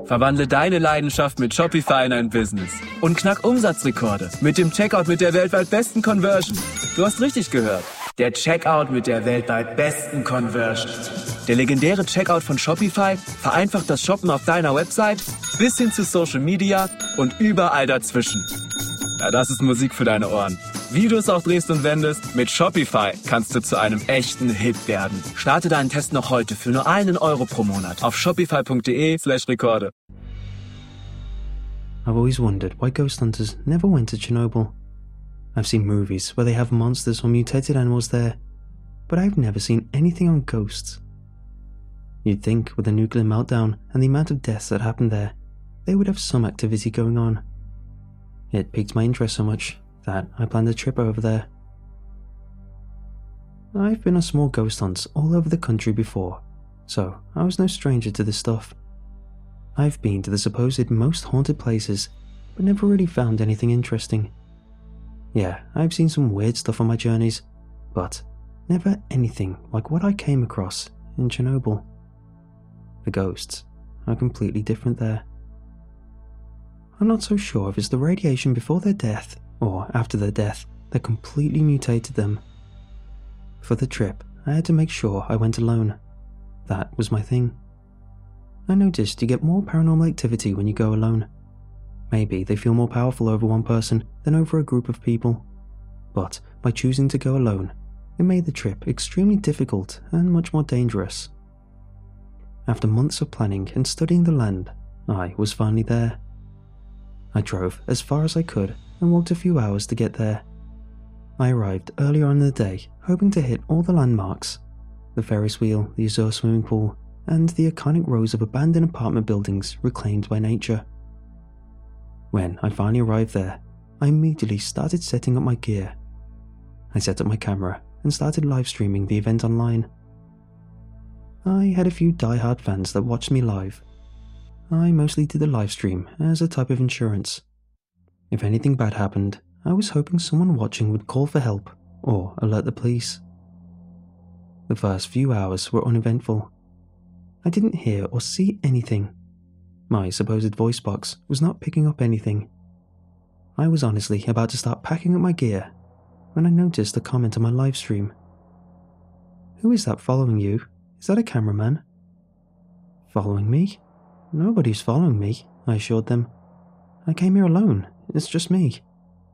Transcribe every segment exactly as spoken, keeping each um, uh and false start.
Verwandle deine Leidenschaft mit Shopify in ein Business und knack Umsatzrekorde mit dem Checkout mit der weltweit besten Conversion. Du hast richtig gehört. Der Checkout mit der weltweit besten Conversion. Der legendäre Checkout von Shopify vereinfacht das Shoppen auf deiner Website bis hin zu Social Media und überall dazwischen. Ja, das ist Musik für deine Ohren. Wie du es auch drehst und wendest, mit Shopify kannst du zu einem echten Hit werden. Starte deinen Test noch heute für nur einen Euro pro Monat auf shopify.de slash Rekorde. I've always wondered why ghost hunters never went to Chernobyl. I've seen movies where they have monsters or mutated animals there, but I've never seen anything on ghosts. You'd think with the nuclear meltdown and the amount of deaths that happened there, they would have some activity going on. It piqued my interest so much that I planned a trip over there. I've been on small ghost hunts all over the country before, so I was no stranger to this stuff. I've been to the supposed most haunted places, but never really found anything interesting. Yeah, I've seen some weird stuff on my journeys, but never anything like what I came across in Chernobyl. The ghosts are completely different there. I'm not so sure if it's the radiation before their death or after their death that completely mutated them. For the trip, I had to make sure I went alone. That was my thing. I noticed you get more paranormal activity when you go alone. Maybe they feel more powerful over one person than over a group of people. But by choosing to go alone, it made the trip extremely difficult and much more dangerous. After months of planning and studying the land, I was finally there. I drove as far as I could and walked a few hours to get there. I arrived earlier on in the day, hoping to hit all the landmarks: the Ferris wheel, the Azure swimming pool, and the iconic rows of abandoned apartment buildings reclaimed by nature. When I finally arrived there, I immediately started setting up my gear. I set up my camera and started live streaming the event online. I had a few die-hard fans that watched me live. I mostly did the live stream as a type of insurance. If anything bad happened, I was hoping someone watching would call for help or alert the police. The first few hours were uneventful. I didn't hear or see anything. My supposed voice box was not picking up anything. I was honestly about to start packing up my gear when I noticed a comment on my live stream. "Who is that following you? Is that a cameraman?" "Following me? Nobody's following me," I assured them. "I came here alone. It's just me."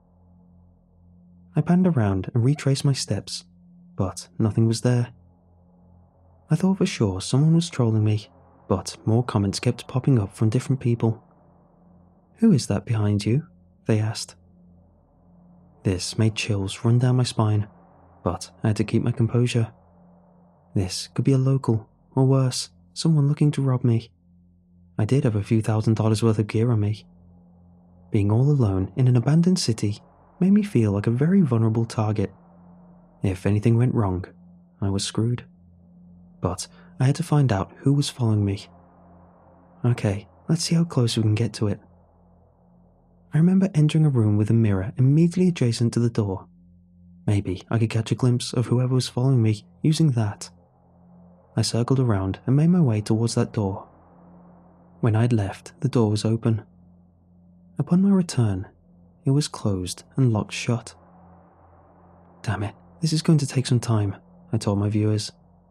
I panned around and retraced my steps, but nothing was there. I thought for sure someone was trolling me, but more comments kept popping up from different people. "Who is that behind you?" they asked. This made chills run down my spine, but I had to keep my composure. This could be a local, or worse, someone looking to rob me. I did have a few thousand dollars worth of gear on me. Being all alone in an abandoned city made me feel like a very vulnerable target. If anything went wrong, I was screwed. But I had to find out who was following me. Okay, let's see how close we can get to it. I remember entering a room with a mirror immediately adjacent to the door. Maybe I could catch a glimpse of whoever was following me using that. I circled around and made my way towards that door. When I had left, the door was open. Upon my return, it was closed and locked shut. Damn it, this is going to take some time, I told my viewers.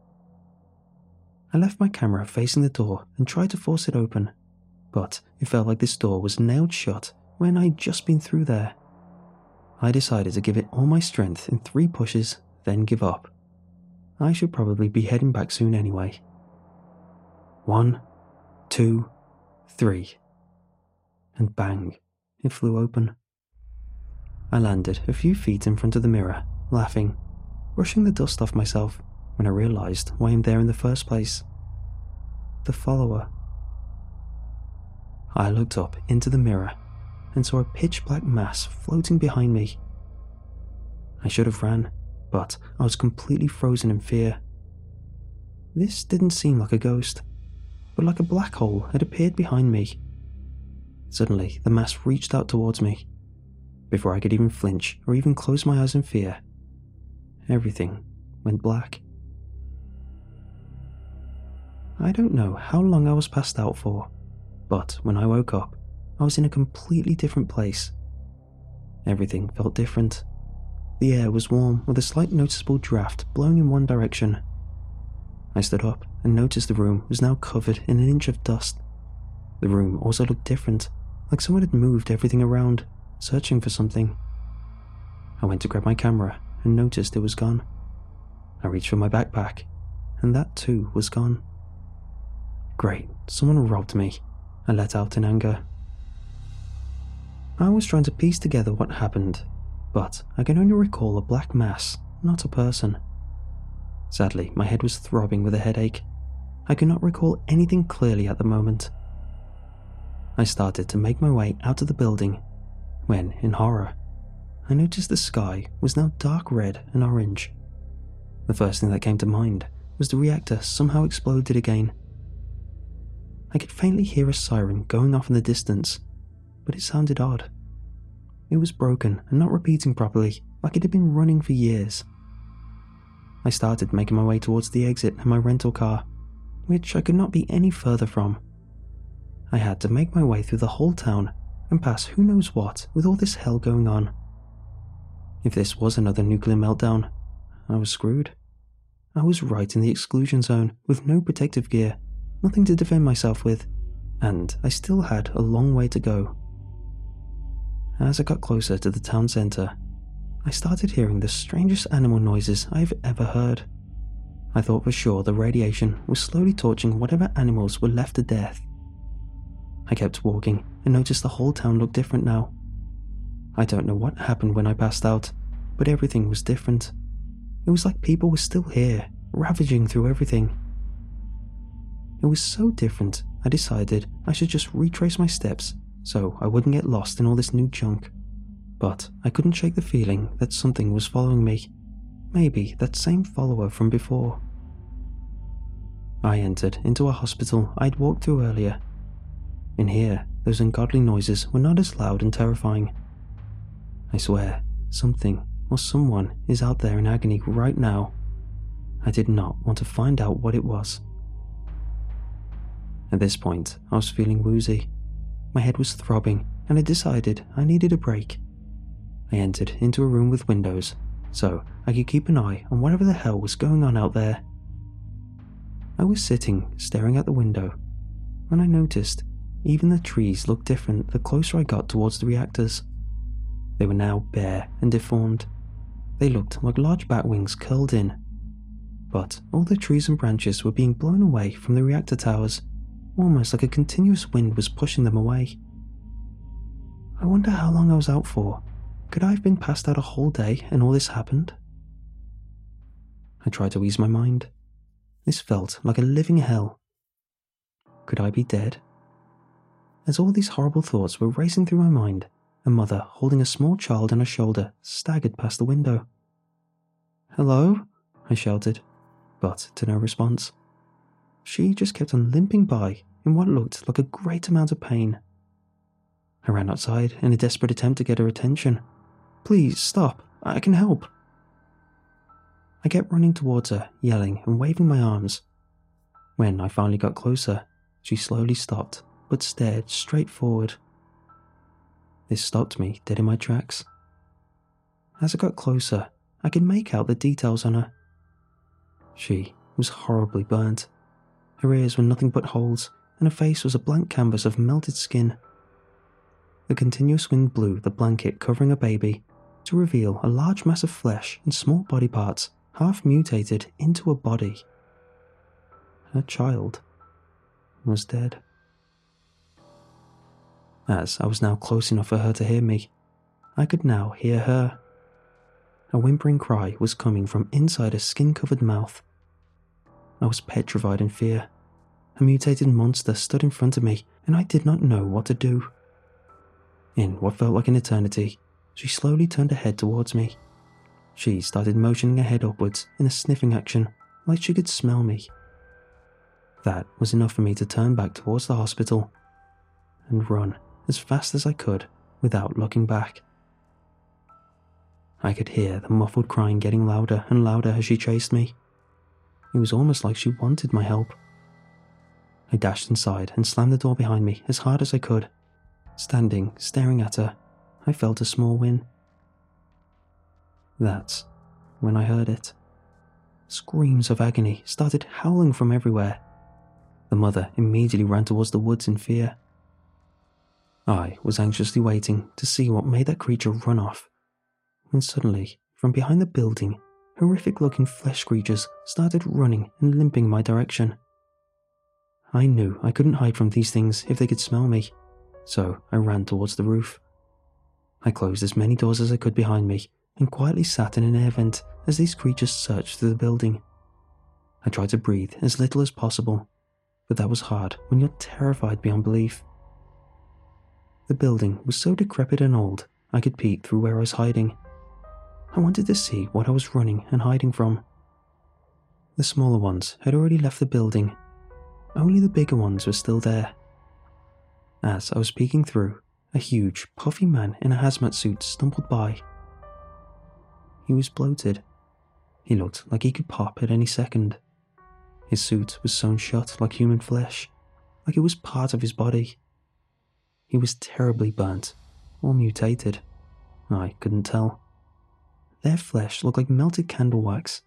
I left my camera facing the door and tried to force it open, but it felt like this door was nailed shut when I'd just been through there. I decided to give it all my strength in three pushes, then give up. I should probably be heading back soon anyway. One, two, three. And bang, it flew open. I landed a few feet in front of the mirror, laughing, brushing the dust off myself when I realized why I'm there in the first place. The follower. I looked up into the mirror and saw a pitch-black mass floating behind me. I should have ran, but I was completely frozen in fear. This didn't seem like a ghost, but like a black hole had appeared behind me. Suddenly, the mass reached out towards me. Before I could even flinch or even close my eyes in fear, everything went black. I don't know how long I was passed out for, But when I woke up, I was in a completely different place. Everything felt different. The air was warm with a slight noticeable draft blowing in one direction. I stood up and noticed the room was now covered in an inch of dust. The room also looked different, like someone had moved everything around, searching for something. I went to grab my camera and noticed it was gone. I reached for my backpack, and that too was gone. Great, someone robbed me, I let out in anger. I was trying to piece together what happened, but I can only recall a black mass, not a person. Sadly, my head was throbbing with a headache. I could not recall anything clearly at the moment. I started to make my way out of the building when, in horror, I noticed the sky was now dark red and orange. The first thing that came to mind was the reactor somehow exploded again. I could faintly hear a siren going off in the distance, but it sounded odd. It was broken and not repeating properly, like it had been running for years. I started making my way towards the exit in my rental car, which I could not be any further from. I had to make my way through the whole town and pass who knows what with all this hell going on. If this was another nuclear meltdown, I was screwed. I was right in the exclusion zone with no protective gear, nothing to defend myself with, and I still had a long way to go. As I got closer to the town centre, I started hearing the strangest animal noises I've ever heard. I thought for sure the radiation was slowly torching whatever animals were left to death. I kept walking and noticed the whole town looked different now. I don't know what happened when I passed out, but everything was different. It was like people were still here, ravaging through everything. It was so different, I decided I should just retrace my steps so I wouldn't get lost in all this new junk. But I couldn't shake the feeling that something was following me. Maybe that same follower from before. I entered into a hospital I'd walked through earlier. In here, those ungodly noises were not as loud and terrifying. I swear, something or someone is out there in agony right now. I did not want to find out what it was. At this point, I was feeling woozy. My head was throbbing, and I decided I needed a break. I entered into a room with windows, so I could keep an eye on whatever the hell was going on out there. I was sitting, staring out the window, when I noticed even the trees looked different the closer I got towards the reactors. They were now bare and deformed. They looked like large bat wings curled in. But all the trees and branches were being blown away from the reactor towers, almost like a continuous wind was pushing them away. I wonder how long I was out for. Could I have been passed out a whole day and all this happened? I tried to ease my mind. This felt like a living hell. Could I be dead? As all these horrible thoughts were racing through my mind, a mother holding a small child on her shoulder staggered past the window. "Hello?" I shouted, but to no response. She just kept on limping by in what looked like a great amount of pain. I ran outside in a desperate attempt to get her attention. "Please, stop. I can help." I kept running towards her, yelling and waving my arms. When I finally got closer, she slowly stopped, but stared straight forward. This stopped me dead in my tracks. As I got closer, I could make out the details on her. She was horribly burnt. Her ears were nothing but holes, and her face was a blank canvas of melted skin. The continuous wind blew the blanket covering her baby to reveal a large mass of flesh and small body parts half mutated into a body. Her child was dead. As I was now close enough for her to hear me, I could now hear her. A whimpering cry was coming from inside her skin-covered mouth. I was petrified in fear. A mutated monster stood in front of me, and I did not know what to do. In what felt like an eternity, she slowly turned her head towards me. She started motioning her head upwards in a sniffing action, like she could smell me. That was enough for me to turn back towards the hospital and run as fast as I could without looking back. I could hear the muffled crying getting louder and louder as she chased me. It was almost like she wanted my help. I dashed inside and slammed the door behind me as hard as I could. Standing, staring at her, I felt a small win. That's when I heard it. Screams of agony started howling from everywhere. The mother immediately ran towards the woods in fear. I was anxiously waiting to see what made that creature run off, when suddenly, from behind the building, horrific-looking flesh creatures started running and limping my direction. I knew I couldn't hide from these things if they could smell me, so I ran towards the roof. I closed as many doors as I could behind me and quietly sat in an air vent as these creatures searched through the building. I tried to breathe as little as possible, but that was hard when you're terrified beyond belief. The building was so decrepit and old, I could peek through where I was hiding. I wanted to see what I was running and hiding from. The smaller ones had already left the building. Only the bigger ones were still there. As I was peeking through, a huge, puffy man in a hazmat suit stumbled by. He was bloated. He looked like he could pop at any second. His suit was sewn shut like human flesh, like it was part of his body. He was terribly burnt, or mutated. I couldn't tell. Their flesh looked like melted candle wax.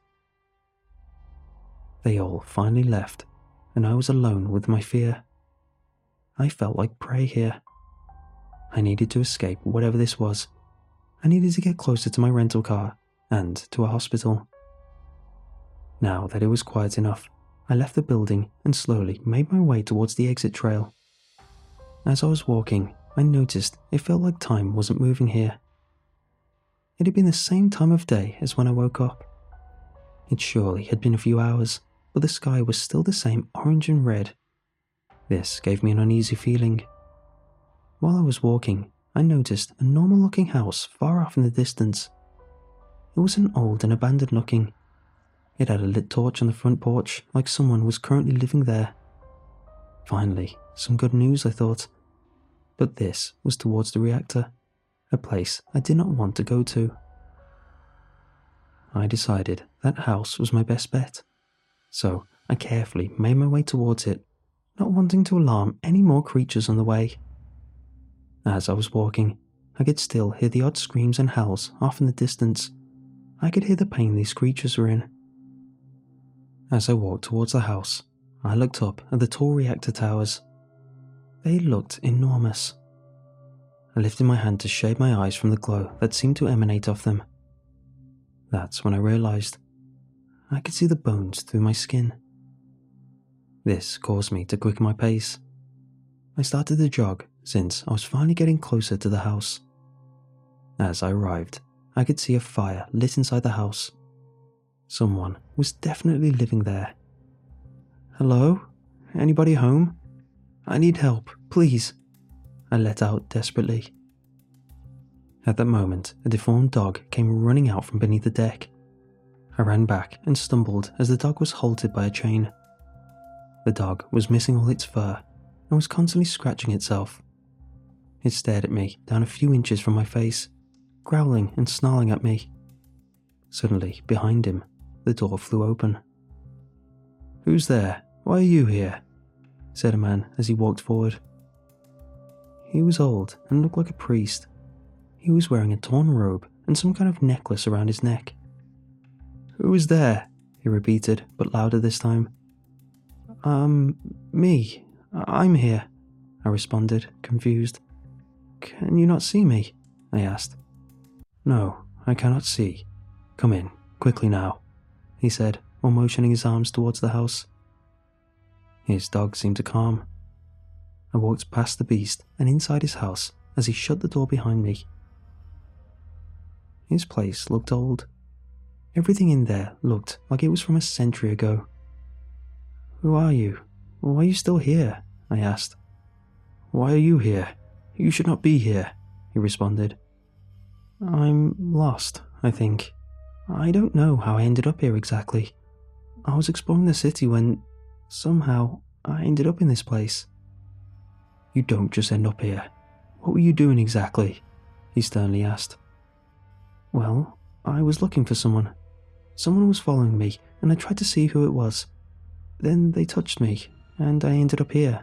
They all finally left, and I was alone with my fear. I felt like prey here. I needed to escape whatever this was. I needed to get closer to my rental car and to a hospital. Now that it was quiet enough, I left the building and slowly made my way towards the exit trail. As I was walking, I noticed it felt like time wasn't moving here. It had been the same time of day as when I woke up. It surely had been a few hours, but the sky was still the same orange and red. This gave me an uneasy feeling. While I was walking, I noticed a normal-looking house far off in the distance. It wasn't old and abandoned-looking. It had a lit torch on the front porch, like someone was currently living there. Finally, some good news, I thought. But this was towards the reactor, a place I did not want to go to. I decided that house was my best bet, so I carefully made my way towards it, not wanting to alarm any more creatures on the way. As I was walking, I could still hear the odd screams and howls off in the distance. I could hear the pain these creatures were in. As I walked towards the house, I looked up at the tall reactor towers. They looked enormous. I lifted my hand to shade my eyes from the glow that seemed to emanate off them. That's when I realized I could see the bones through my skin. This caused me to quicken my pace. I started to jog since I was finally getting closer to the house. As I arrived, I could see a fire lit inside the house. Someone was definitely living there. "Hello? Anybody home? I need help, please," I let out desperately. At that moment, a deformed dog came running out from beneath the deck. I ran back and stumbled as the dog was halted by a chain. The dog was missing all its fur and was constantly scratching itself. It stared at me down a few inches from my face, growling and snarling at me. Suddenly, behind him, the door flew open. "Who's there? Why are you here?" said a man as he walked forward. He was old and looked like a priest. He was wearing a torn robe and some kind of necklace around his neck. "Who is there?" he repeated, but louder this time. Um, me. I'm here," I responded, confused. "Can you not see me?" I asked. "No, I cannot see. Come in, quickly now," he said, while motioning his arms towards the house. His dog seemed to calm. I walked past the beast and inside his house as he shut the door behind me. His place looked old. Everything in there looked like it was from a century ago. "Who are you? Why are you still here?" I asked. "Why are you here? You should not be here," he responded. "I'm lost, I think. I don't know how I ended up here exactly. I was exploring the city when, somehow, I ended up in this place." "You don't just end up here. What were you doing exactly?" he sternly asked. "Well, I was looking for someone. Someone was following me, and I tried to see who it was. Then they touched me, and I ended up here."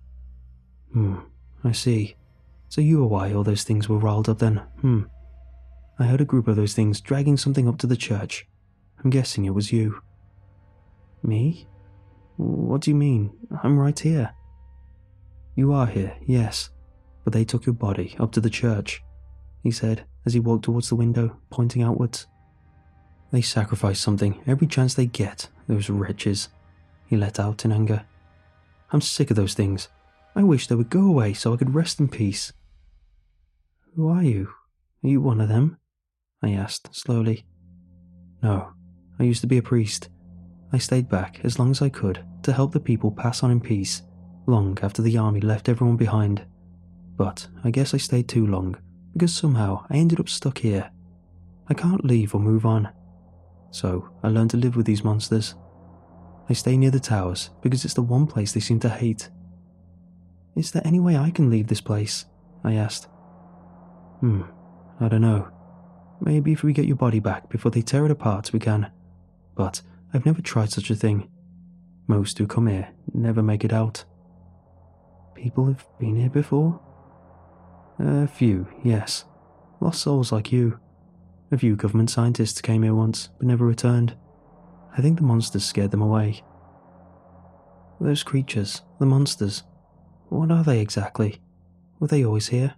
"Hmm, I see. So you were why all those things were riled up then, hmm. I heard a group of those things dragging something up to the church. I'm guessing it was you." "Me? What do you mean? I'm right here." "You are here, yes, but they took your body up to the church," he said as he walked towards the window, pointing outwards. "They sacrifice something every chance they get, those wretches," he let out in anger. "I'm sick of those things. I wish they would go away so I could rest in peace." "Who are you? Are you one of them?" I asked slowly. "No, I used to be a priest. I stayed back as long as I could to help the people pass on in peace, long after the army left everyone behind. But I guess I stayed too long, because somehow I ended up stuck here. I can't leave or move on. So I learned to live with these monsters. I stay near the towers because it's the one place they seem to hate." "Is there any way I can leave this place?" I asked. Hmm, I don't know. Maybe if we get your body back before they tear it apart we can. But I've never tried such a thing. Most who come here never make it out." "People have been here before?" "A few, yes. Lost souls like you. A few government scientists came here once, but never returned. I think the monsters scared them away." "Those creatures, the monsters, what are they exactly? Were they always here?"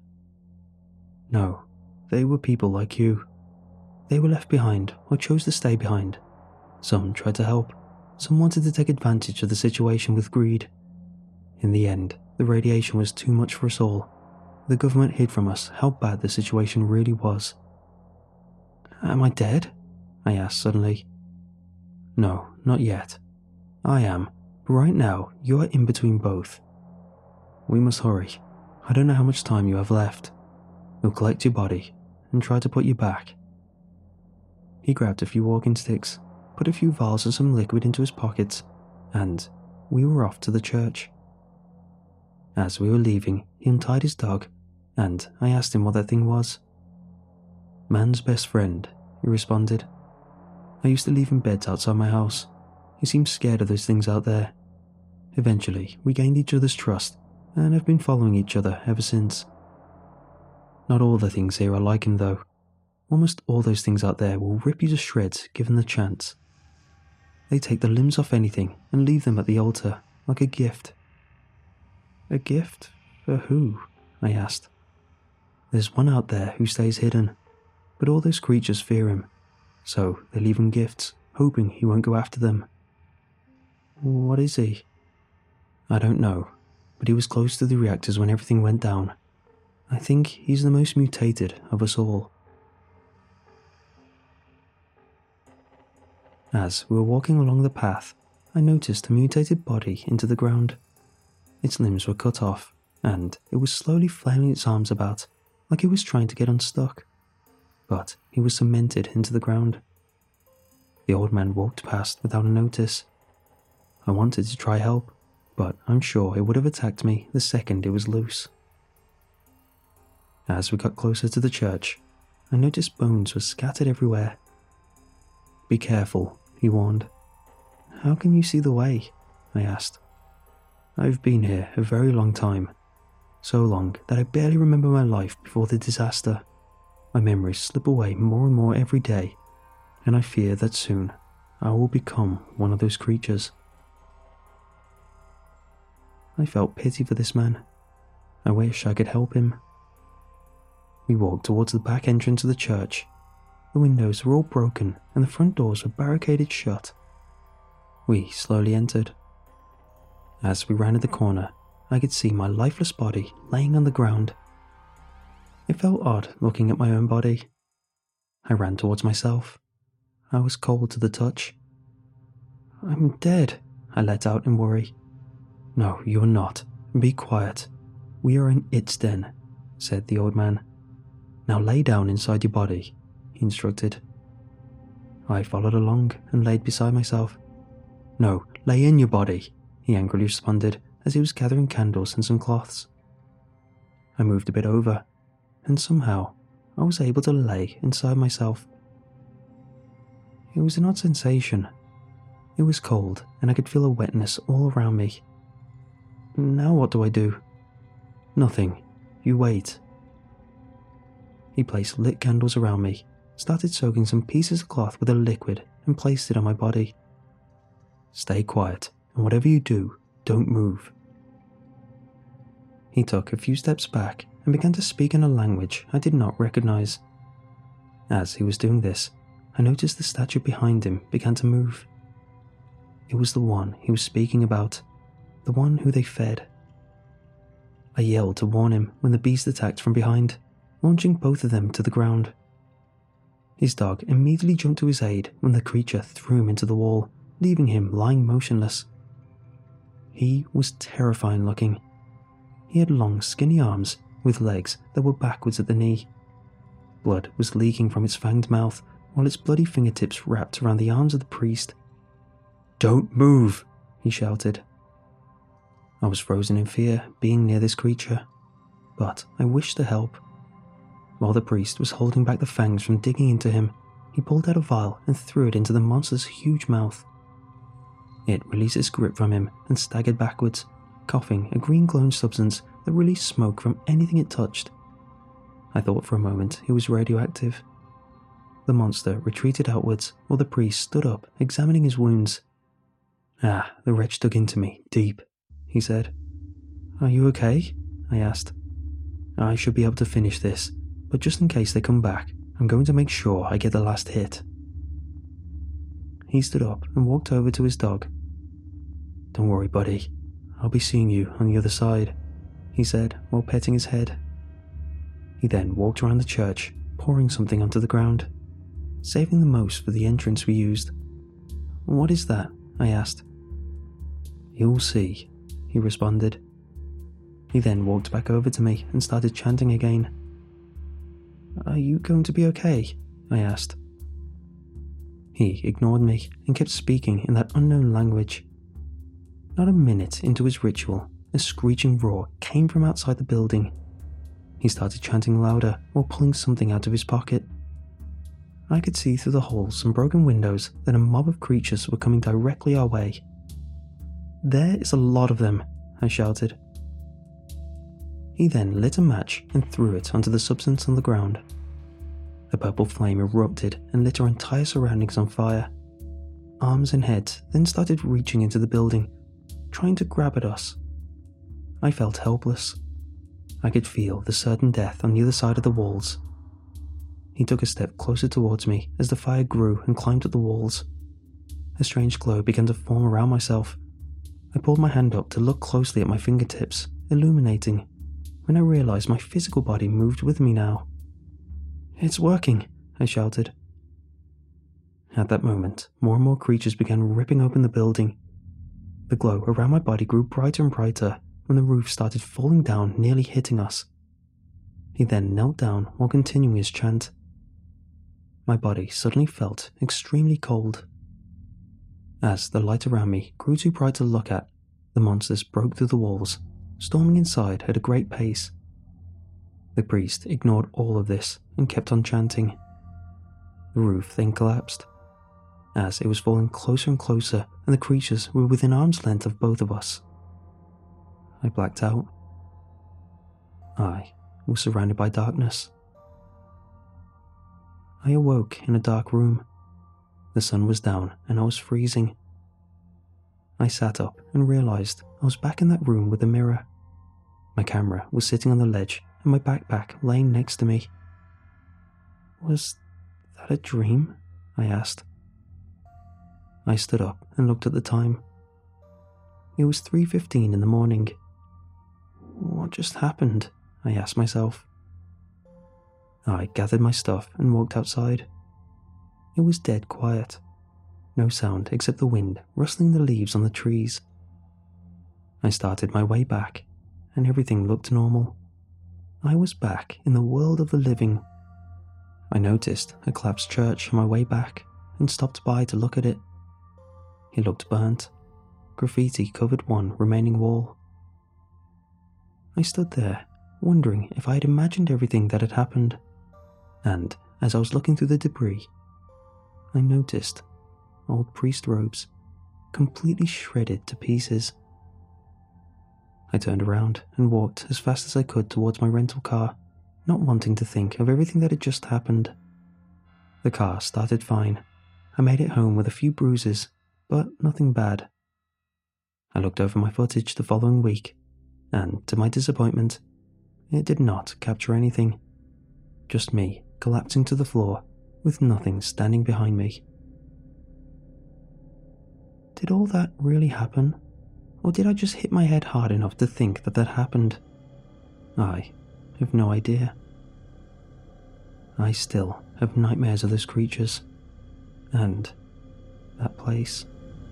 "No, they were people like you. They were left behind or chose to stay behind. Some tried to help, some wanted to take advantage of the situation with greed. In the end, the radiation was too much for us all. The government hid from us how bad the situation really was." "Am I dead?" I asked suddenly. "No, not yet. I am, but right now you are in between both. We must hurry. I don't know how much time you have left. We'll collect your body and try to put you back." He grabbed a few walking sticks, put a few vials and some liquid into his pockets, and we were off to the church. As we were leaving, he untied his dog, and I asked him what that thing was. "Man's best friend," he responded. "I used to leave him beds outside my house. He seemed scared of those things out there. Eventually, we gained each other's trust, and have been following each other ever since." Not all the things here are like him, though. Almost all those things out there will rip you to shreds given the chance. They take the limbs off anything and leave them at the altar, like a gift. "A gift? For who?" I asked. "There's one out there who stays hidden, but all those creatures fear him, so they leave him gifts, hoping he won't go after them." "What is he?" "I don't know, but he was close to the reactors when everything went down. I think he's the most mutated of us all." As we were walking along the path, I noticed a mutated body into the ground. Its limbs were cut off, and it was slowly flailing its arms about, like it was trying to get unstuck. But he was cemented into the ground. The old man walked past without a notice. I wanted to try help, but I'm sure it would have attacked me the second it was loose. As we got closer to the church, I noticed bones were scattered everywhere. "Be careful," he warned. "How can you see the way?" I asked. "I've been here a very long time, so long that I barely remember my life before the disaster. My memories slip away more and more every day, and I fear that soon I will become one of those creatures." I felt pity for this man. I wish I could help him. We walked towards the back entrance of the church. The windows were all broken and the front doors were barricaded shut. We slowly entered. As we rounded the corner, I could see my lifeless body laying on the ground. It felt odd looking at my own body. I ran towards myself. I was cold to the touch. "I'm dead," I let out in worry. "No, you're not. Be quiet. We are in its den," said the old man. "Now lay down inside your body," he instructed. I followed along and laid beside myself. "No, lay in your body," he angrily responded as he was gathering candles and some cloths. I moved a bit over, and somehow I was able to lay inside myself. It was an odd sensation. It was cold and I could feel a wetness all around me, Now what do I do? Nothing. You wait. He placed lit candles around me, started soaking some pieces of cloth with a liquid and placed it on my body. Stay quiet, and whatever you do, don't move. He took a few steps back and began to speak in a language I did not recognize. As he was doing this, I noticed the statue behind him began to move. It was the one he was speaking about, the one who they fed. I yelled to warn him when the beast attacked from behind, launching both of them to the ground. His dog immediately jumped to his aid when the creature threw him into the wall, leaving him lying motionless. He was terrifying looking. He had long, skinny arms with legs that were backwards at the knee. Blood was leaking from its fanged mouth, while its bloody fingertips wrapped around the arms of the priest. "Don't move!" he shouted. I was frozen in fear, being near this creature, but I wished to help. While the priest was holding back the fangs from digging into him, he pulled out a vial and threw it into the monster's huge mouth. It released its grip from him and staggered backwards, coughing a green glowing substance that released smoke from anything it touched. I thought for a moment it was radioactive. The monster retreated outwards while the priest stood up, examining his wounds. "Ah, the wretch dug into me, deep," he said. "Are you okay?" I asked. "I should be able to finish this, but just in case they come back, I'm going to make sure I get the last hit." He stood up and walked over to his dog. "Don't worry, buddy. I'll be seeing you on the other side," he said while petting his head. He then walked around the church, pouring something onto the ground, saving the most for the entrance we used. "What is that?" I asked. "You'll see," he responded. He then walked back over to me and started chanting again. "Are you going to be okay?" I asked. He ignored me and kept speaking in that unknown language. Not a minute into his ritual, a screeching roar came from outside the building. He started chanting louder while pulling something out of his pocket. I could see through the holes and broken windows that a mob of creatures were coming directly our way. "There is a lot of them," I shouted. He then lit a match and threw it onto the substance on the ground. A purple flame erupted and lit our entire surroundings on fire. Arms and heads then started reaching into the building, trying to grab at us. I felt helpless. I could feel the certain death on the other side of the walls. He took a step closer towards me as the fire grew and climbed up the walls. A strange glow began to form around myself. I pulled my hand up to look closely at my fingertips, illuminating, when I realized my physical body moved with me now. "It's working," I shouted. At that moment, more and more creatures began ripping open the building. The glow around my body grew brighter and brighter when the roof started falling down, nearly hitting us. He then knelt down while continuing his chant. My body suddenly felt extremely cold. As the light around me grew too bright to look at, the monsters broke through the walls, storming inside at a great pace. The priest ignored all of this and kept on chanting. The roof then collapsed. As it was falling closer and closer and the creatures were within arm's length of both of us, I blacked out. I was surrounded by darkness. I awoke in a dark room. The sun was down and I was freezing. I sat up and realized I was back in that room with the mirror. My camera was sitting on the ledge and my backpack laying next to me. "Was that a dream?" I asked. I stood up and looked at the time. It was three fifteen in the morning. What just happened? I asked myself. I gathered my stuff and walked outside. It was dead quiet. No sound except the wind rustling the leaves on the trees. I started my way back, and everything looked normal. I was back in the world of the living. I noticed a collapsed church on my way back and stopped by to look at it. It looked burnt. Graffiti covered one remaining wall. I stood there, wondering if I had imagined everything that had happened, and as I was looking through the debris, I noticed old priest robes, completely shredded to pieces. I turned around and walked as fast as I could towards my rental car, not wanting to think of everything that had just happened. The car started fine. I made it home with a few bruises, but nothing bad. I looked over my footage the following week, and to my disappointment, it did not capture anything. Just me collapsing to the floor with nothing standing behind me. Did all that really happen? Or did I just hit my head hard enough to think that that happened? I have no idea. I still have nightmares of those creatures. And that place.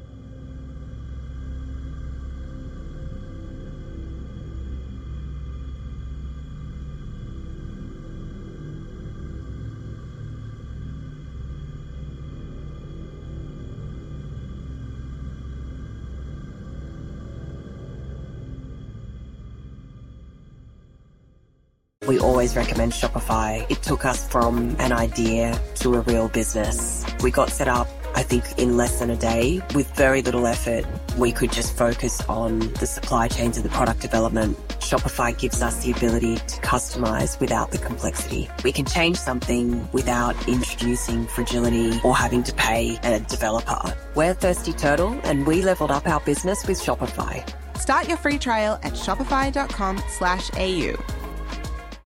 We always recommend Shopify. It took us from an idea to a real business. We got set up, I think, in less than a day. With very little effort, we could just focus on the supply chains and the product development. Shopify gives us the ability to customize without the complexity. We can change something without introducing fragility or having to pay a developer. We're Thirsty Turtle, and we leveled up our business with Shopify. Start your free trial at shopify.com slash AU.